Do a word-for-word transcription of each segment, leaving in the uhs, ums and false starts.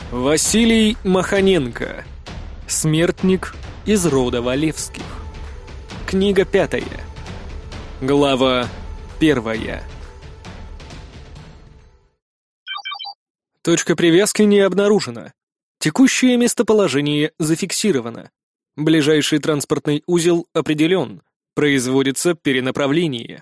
Василий Маханенко. Смертник из рода Валевских. Книга пятая. Глава первая. Точка привязки не обнаружена. Текущее местоположение зафиксировано. Ближайший транспортный узел определен. Производится перенаправление.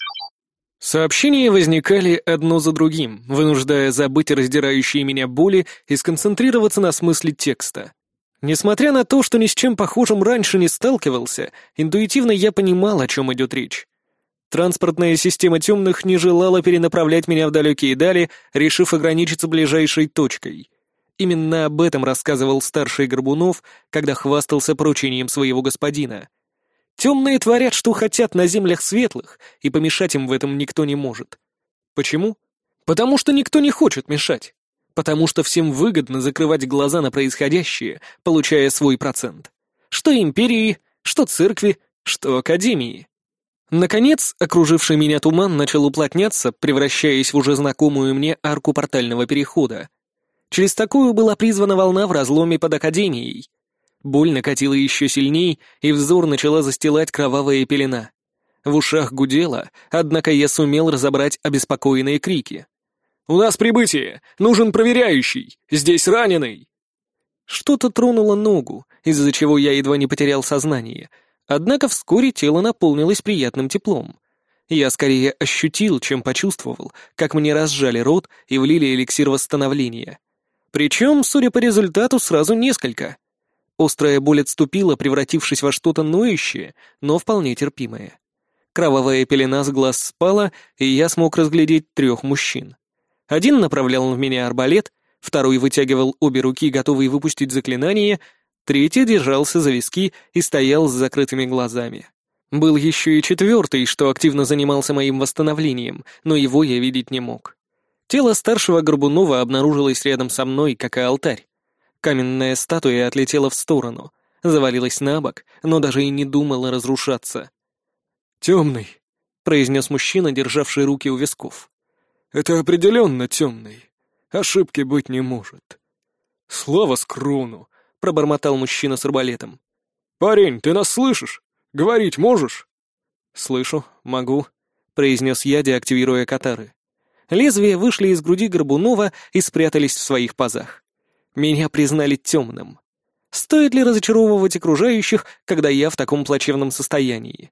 Сообщения возникали одно за другим, вынуждая забыть раздирающие меня боли и сконцентрироваться на смысле текста. Несмотря на то, что ни с чем похожим раньше не сталкивался, интуитивно я понимал, о чем идет речь. Транспортная система темных не желала перенаправлять меня в далекие дали, решив ограничиться ближайшей точкой. Именно об этом рассказывал старший Горбунов, когда хвастался поручением своего господина. Темные творят, что хотят на землях светлых, и помешать им в этом никто не может. Почему? Потому что никто не хочет мешать. Потому что всем выгодно закрывать глаза на происходящее, получая свой процент. Что империи, что церкви, что академии. Наконец, окруживший меня туман начал уплотняться, превращаясь в уже знакомую мне арку портального перехода. Через такую была призвана волна в разломе под академией. Боль накатила еще сильней, и взор начала застилать кровавая пелена. В ушах гудело, однако я сумел разобрать обеспокоенные крики. «У нас прибытие! Нужен проверяющий! Здесь раненый!» Что-то тронуло ногу, из-за чего я едва не потерял сознание, однако вскоре тело наполнилось приятным теплом. Я скорее ощутил, чем почувствовал, как мне разжали рот и влили эликсир восстановления. Причем, судя по результату, сразу несколько. Острая боль отступила, превратившись во что-то ноющее, но вполне терпимое. Кровавая пелена с глаз спала, и я смог разглядеть трех мужчин. Один направлял в меня арбалет, второй вытягивал обе руки, готовый выпустить заклинание, третий держался за виски и стоял с закрытыми глазами. Был еще и четвертый, что активно занимался моим восстановлением, но его я видеть не мог. Тело старшего Горбунова обнаружилось рядом со мной, как и алтарь. Каменная статуя отлетела в сторону, завалилась на бок, но даже и не думала разрушаться. «Темный», — произнес мужчина, державший руки у висков. «Это определенно темный. Ошибки быть не может». «Слава Скрону», — пробормотал мужчина с арбалетом. «Парень, ты нас слышишь? Говорить можешь?» «Слышу, могу», — произнес я, деактивируя катары. Лезвия вышли из груди Горбунова и спрятались в своих пазах. Меня признали темным. Стоит ли разочаровывать окружающих, когда я в таком плачевном состоянии?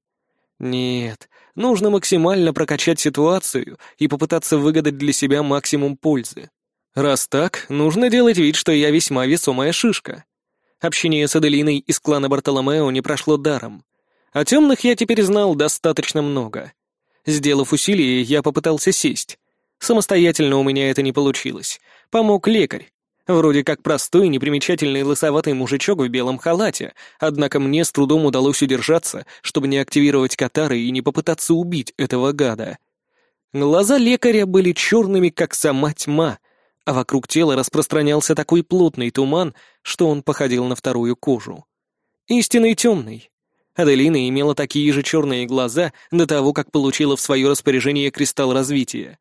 Нет, нужно максимально прокачать ситуацию и попытаться выгадать для себя максимум пользы. Раз так, нужно делать вид, что я весьма весомая шишка. Общение с Аделиной из клана Бартоломео не прошло даром. О темных я теперь знал достаточно много. Сделав усилие, я попытался сесть. Самостоятельно у меня это не получилось. Помог лекарь. Вроде как простой, непримечательный лысоватый мужичок в белом халате, однако мне с трудом удалось удержаться, чтобы не активировать катары и не попытаться убить этого гада. Глаза лекаря были черными, как сама тьма, а вокруг тела распространялся такой плотный туман, что он походил на вторую кожу. Истинный темный. Аделина имела такие же черные глаза до того, как получила в свое распоряжение кристалл развития.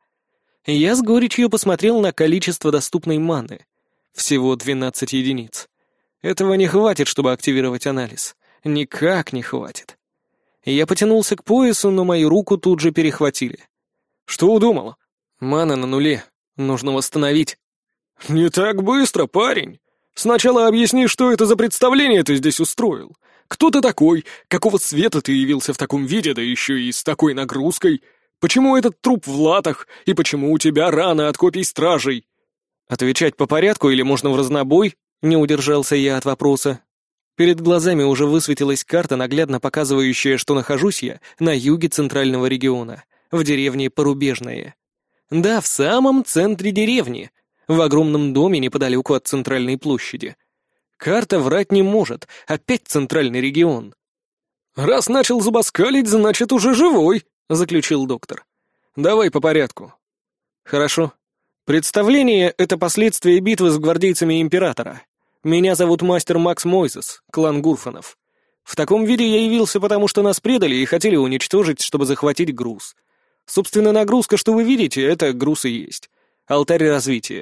Я с горечью посмотрел на количество доступной маны. Всего двенадцать единиц. Этого не хватит, чтобы активировать анализ. Никак не хватит. Я потянулся к поясу, но мою руку тут же перехватили. «Что удумал?» «Мана на нуле. Нужно восстановить». «Не так быстро, парень. Сначала объясни, что это за представление ты здесь устроил. Кто ты такой? Какого цвета ты явился в таком виде, да еще и с такой нагрузкой? Почему этот труп в латах? И почему у тебя раны от копий стражей?» «Отвечать по порядку или можно в разнобой?» — не удержался я от вопроса. Перед глазами уже высветилась карта, наглядно показывающая, что нахожусь я на юге центрального региона, в деревне Порубежное. Да, в самом центре деревни, в огромном доме неподалеку от центральной площади. Карта врать не может, опять центральный регион. «Раз начал зубоскалить, значит, уже живой», — заключил доктор. «Давай по порядку». «Хорошо. Представление — это последствия битвы с гвардейцами Императора. Меня зовут мастер Макс Мойзес, клан Гурфанов. В таком виде я явился, потому что нас предали и хотели уничтожить, чтобы захватить груз. Собственно, нагрузка, что вы видите, это груз и есть. Алтарь развития.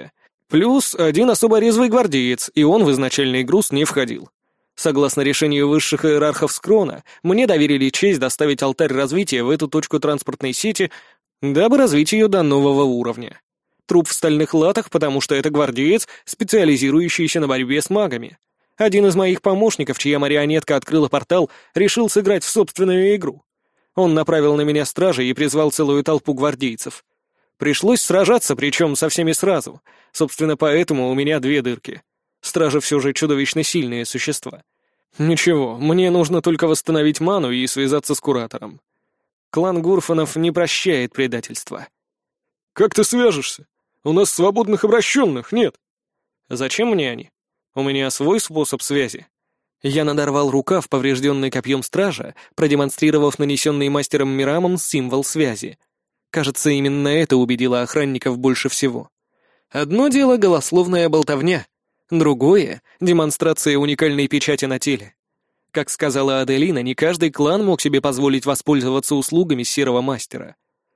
Плюс один особо резвый гвардеец, и он в изначальный груз не входил. Согласно решению высших иерархов Скрона, мне доверили честь доставить алтарь развития в эту точку транспортной сети, дабы развить ее до нового уровня. Труп в стальных латах, потому что это гвардеец, специализирующийся на борьбе с магами. Один из моих помощников, чья марионетка открыла портал, решил сыграть в собственную игру. Он направил на меня стражей и призвал целую толпу гвардейцев. Пришлось сражаться, причем со всеми сразу. Собственно, поэтому у меня две дырки. Стражи все же чудовищно сильные существа. Ничего, мне нужно только восстановить ману и связаться с куратором. Клан Гурфанов не прощает предательства. «Как ты свяжешься? У нас свободных обращенных нет». «Зачем мне они? У меня свой способ связи». Я надорвал рукав, поврежденный копьем стража, продемонстрировав нанесенный мастером Мирамом символ связи. Кажется, именно это убедило охранников больше всего. Одно дело — голословная болтовня, другое — демонстрация уникальной печати на теле. Как сказала Аделина, не каждый клан мог себе позволить воспользоваться услугами серого мастера.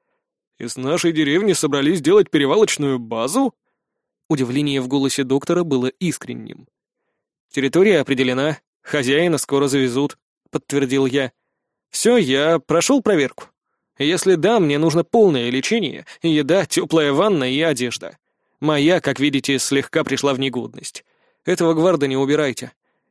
«Из нашей деревни собрались делать перевалочную базу?» Удивление в голосе доктора было искренним. «Территория определена, хозяина скоро завезут», — подтвердил я. «Все, я прошел проверку. Если да, мне нужно полное лечение, еда, теплая ванна и одежда. Моя, как видите, слегка пришла в негодность. Этого гварда не убирайте.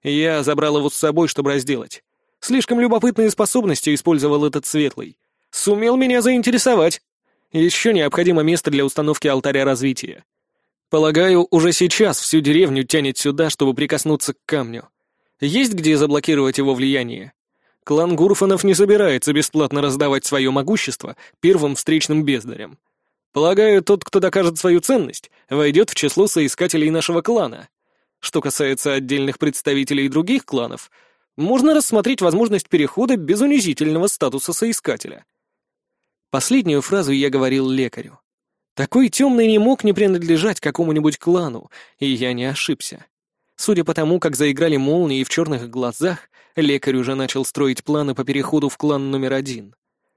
Я забрал его с собой, чтобы разделать. Слишком любопытные способности использовал этот светлый. Сумел меня заинтересовать. Еще необходимо место для установки алтаря развития. Полагаю, уже сейчас всю деревню тянет сюда, чтобы прикоснуться к камню. Есть где заблокировать его влияние? Клан Гурфанов не собирается бесплатно раздавать свое могущество первым встречным бездарям. Полагаю, тот, кто докажет свою ценность, войдет в число соискателей нашего клана. Что касается отдельных представителей других кланов, можно рассмотреть возможность перехода без унизительного статуса соискателя. Последнюю фразу я говорил лекарю. Такой темный не мог не принадлежать какому-нибудь клану, и я не ошибся. Судя по тому, как заиграли молнии в черных глазах, лекарь уже начал строить планы по переходу в клан номер один.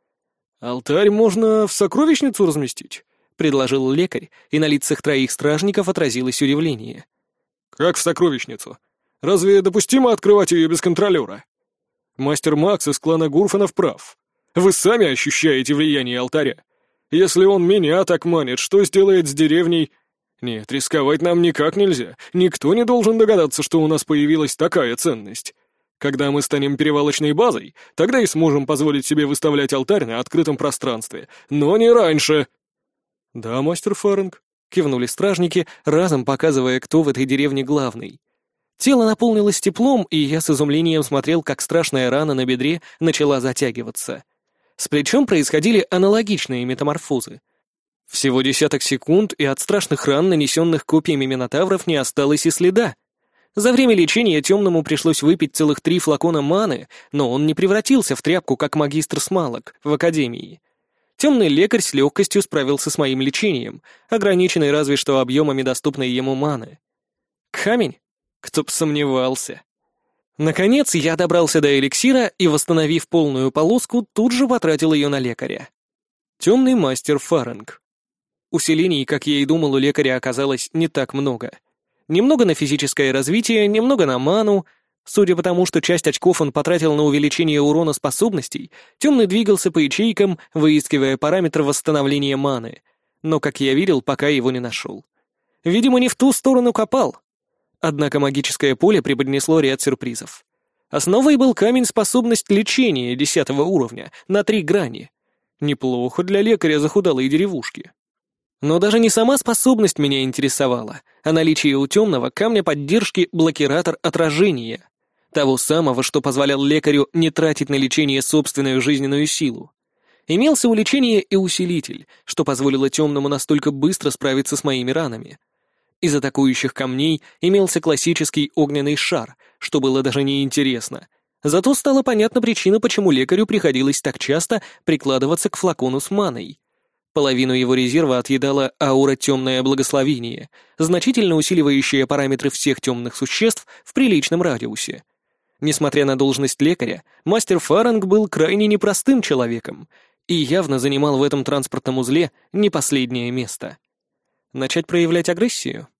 «Алтарь можно в сокровищницу разместить», — предложил лекарь, и на лицах троих стражников отразилось удивление. «Как в сокровищницу? Разве допустимо открывать ее без контролера?» «Мастер Макс из клана Гурфанов прав. Вы сами ощущаете влияние алтаря. Если он меня так манит, что сделает с деревней? Нет, рисковать нам никак нельзя. Никто не должен догадаться, что у нас появилась такая ценность. Когда мы станем перевалочной базой, тогда и сможем позволить себе выставлять алтарь на открытом пространстве. Но не раньше». «Да, мастер Фаринг», — кивнули стражники, разом показывая, кто в этой деревне главный. Тело наполнилось теплом, и я с изумлением смотрел, как страшная рана на бедре начала затягиваться. С плечом происходили аналогичные метаморфозы. Всего десяток секунд, и от страшных ран, нанесенных копьями минотавров, не осталось и следа. За время лечения темному пришлось выпить целых три флакона маны, но он не превратился в тряпку, как магистр Смалок в академии. Темный лекарь с легкостью справился с моим лечением, ограниченный разве что объемами доступной ему маны. Камень? Кто б сомневался. Наконец я добрался до эликсира и, восстановив полную полоску, тут же потратил ее на лекаря. Темный мастер Фаринг. Усилений, как я и думал, у лекаря оказалось не так много. Немного на физическое развитие, немного на ману. Судя по тому, что часть очков он потратил на увеличение урона способностей, темный двигался по ячейкам, выискивая параметр восстановления маны. Но, как я видел, пока его не нашел. Видимо, не в ту сторону копал. Однако магическое поле преподнесло ряд сюрпризов. Основой был камень способность лечения десятого уровня на три грани. Неплохо для лекаря захудалой деревушки. Но даже не сама способность меня интересовала, а наличие у темного камня поддержки блокиратор отражения. Того самого, что позволял лекарю не тратить на лечение собственную жизненную силу. Имелся у лечения и усилитель, что позволило темному настолько быстро справиться с моими ранами. Из атакующих камней имелся классический огненный шар, что было даже неинтересно. Зато стала понятна причина, почему лекарю приходилось так часто прикладываться к флакону с маной. Половину его резерва отъедала аура «Темное благословение», значительно усиливающая параметры всех темных существ в приличном радиусе. Несмотря на должность лекаря, мастер Фаринг был крайне непростым человеком и явно занимал в этом транспортном узле не последнее место. Начать проявлять агрессию?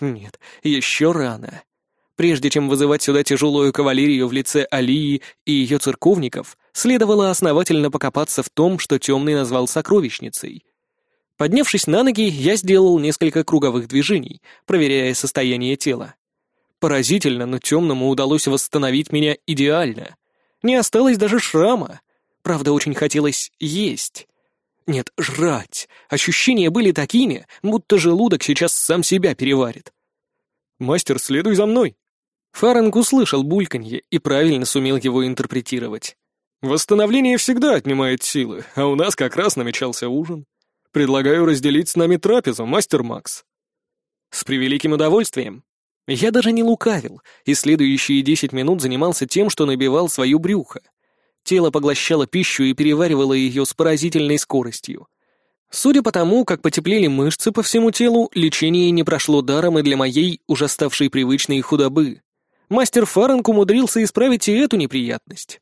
Нет, еще рано. Прежде чем вызывать сюда тяжелую кавалерию в лице Алии и ее церковников, следовало основательно покопаться в том, что Темный назвал сокровищницей. Поднявшись на ноги, я сделал несколько круговых движений, проверяя состояние тела. Поразительно, но Темному удалось восстановить меня идеально. Не осталось даже шрама. Правда, очень хотелось есть. Нет, жрать. Ощущения были такими, будто желудок сейчас сам себя переварит. «Мастер, следуй за мной!» Фаренг услышал бульканье и правильно сумел его интерпретировать. «Восстановление всегда отнимает силы, а у нас как раз намечался ужин. Предлагаю разделить с нами трапезу, мастер Макс». С превеликим удовольствием. Я даже не лукавил, и следующие десять минут занимался тем, что набивал свое брюхо. Тело поглощало пищу и переваривало ее с поразительной скоростью. Судя по тому, как потеплели мышцы по всему телу, лечение не прошло даром и для моей уже ставшей привычной худобы. Мастер Фаренг умудрился исправить и эту неприятность.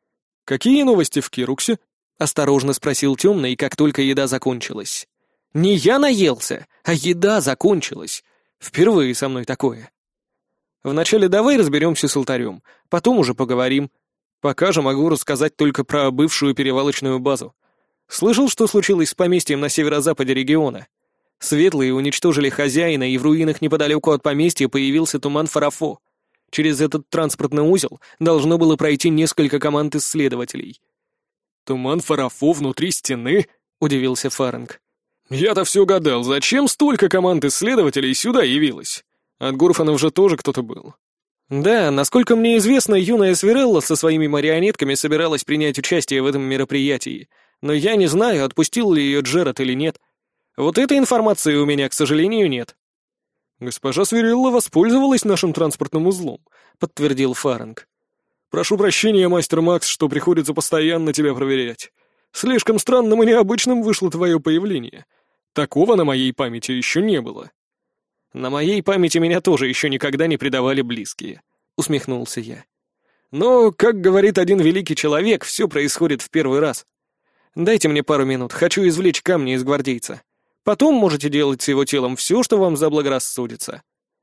«Какие новости в Кируксе?» — осторожно спросил Темный, как только еда закончилась. «Не я наелся, а еда закончилась. Впервые со мной такое. Вначале давай разберемся с алтарем, потом уже поговорим. Пока же могу рассказать только про бывшую перевалочную базу. Слышал, что случилось с поместьем на северо-западе региона? Светлые уничтожили хозяина, и в руинах неподалеку от поместья появился туман Фарафо. Через этот транспортный узел должно было пройти несколько команд исследователей». «Туман Фарафо внутри стены?» — удивился Фаренг. «Я-то все гадал, зачем столько команд исследователей сюда явилось? От Гурфанов же тоже кто-то был». «Да, насколько мне известно, юная Свирелла со своими марионетками собиралась принять участие в этом мероприятии, но я не знаю, отпустил ли ее Джеред или нет. Вот этой информации у меня, к сожалению, нет». «Госпожа Свирелла воспользовалась нашим транспортным узлом», — подтвердил Фаренг. «Прошу прощения, мастер Макс, что приходится постоянно тебя проверять. Слишком странным и необычным вышло твое появление. Такого на моей памяти еще не было». «На моей памяти меня тоже еще никогда не предавали близкие», — усмехнулся я. «Но, как говорит один великий человек, все происходит в первый раз. Дайте мне пару минут, хочу извлечь камни из гвардейца. Потом можете делать с его телом все, что вам заблагорассудится».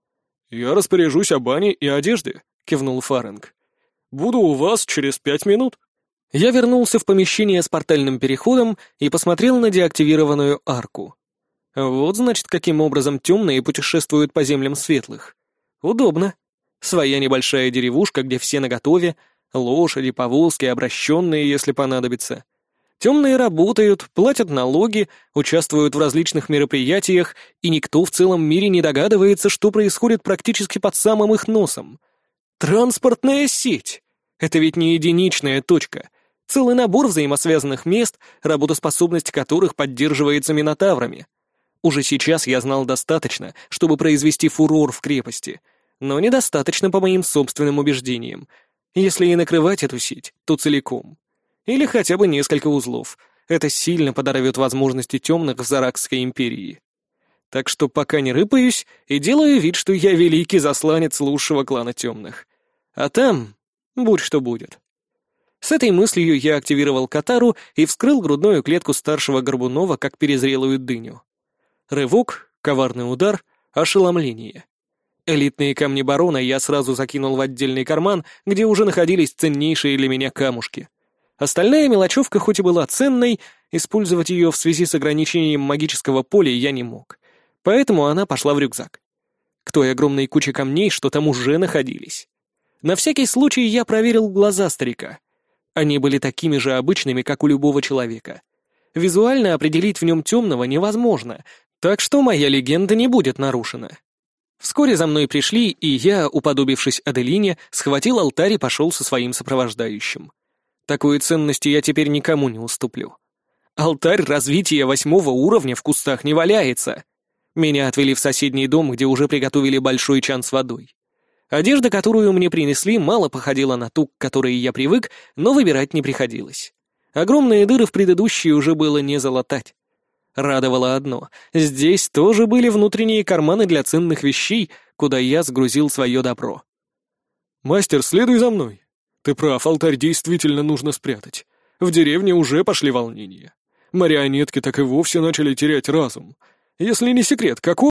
«Я распоряжусь о бане и одежде», — кивнул Фаренг. «Буду у вас через пять минут». Я вернулся в помещение с портальным переходом и посмотрел на деактивированную арку. Вот, значит, каким образом темные путешествуют по землям светлых. Удобно. Своя небольшая деревушка, где все наготове, лошади, повозки, обращенные, если понадобится. Темные работают, платят налоги, участвуют в различных мероприятиях, и никто в целом мире не догадывается, что происходит практически под самым их носом. Транспортная сеть! Это ведь не единичная точка. Целый набор взаимосвязанных мест, работоспособность которых поддерживается минотаврами. Уже сейчас я знал достаточно, чтобы произвести фурор в крепости, но недостаточно по моим собственным убеждениям. Если и накрывать эту сеть, то целиком. Или хотя бы несколько узлов. Это сильно подорвет возможности темных в Заракской империи. Так что пока не рыпаюсь и делаю вид, что я великий засланец лучшего клана темных. А там будь что будет. С этой мыслью я активировал Катару и вскрыл грудную клетку старшего Горбунова, как перезрелую дыню. Рывок, коварный удар, ошеломление. Элитные камни барона я сразу закинул в отдельный карман, где уже находились ценнейшие для меня камушки. Остальная мелочевка хоть и была ценной, использовать ее в связи с ограничением магического поля я не мог. Поэтому она пошла в рюкзак. К той огромной куче камней, что там уже находились. На всякий случай я проверил глаза старика. Они были такими же обычными, как у любого человека. Визуально определить в нем темного невозможно, так что моя легенда не будет нарушена. Вскоре за мной пришли, и я, уподобившись Аделине, схватил алтарь и пошел со своим сопровождающим. Такой ценности я теперь никому не уступлю. Алтарь развития восьмого уровня в кустах не валяется. Меня отвели в соседний дом, где уже приготовили большой чан с водой. Одежда, которую мне принесли, мало походила на ту, к которой я привык, но выбирать не приходилось. Огромные дыры в предыдущей уже было не залатать. Радовало одно — здесь тоже были внутренние карманы для ценных вещей, куда я сгрузил свое добро. «Мастер, следуй за мной. Ты прав, алтарь действительно нужно спрятать. В деревне уже пошли волнения. Марионетки так и вовсе начали терять разум. Если не секрет, каков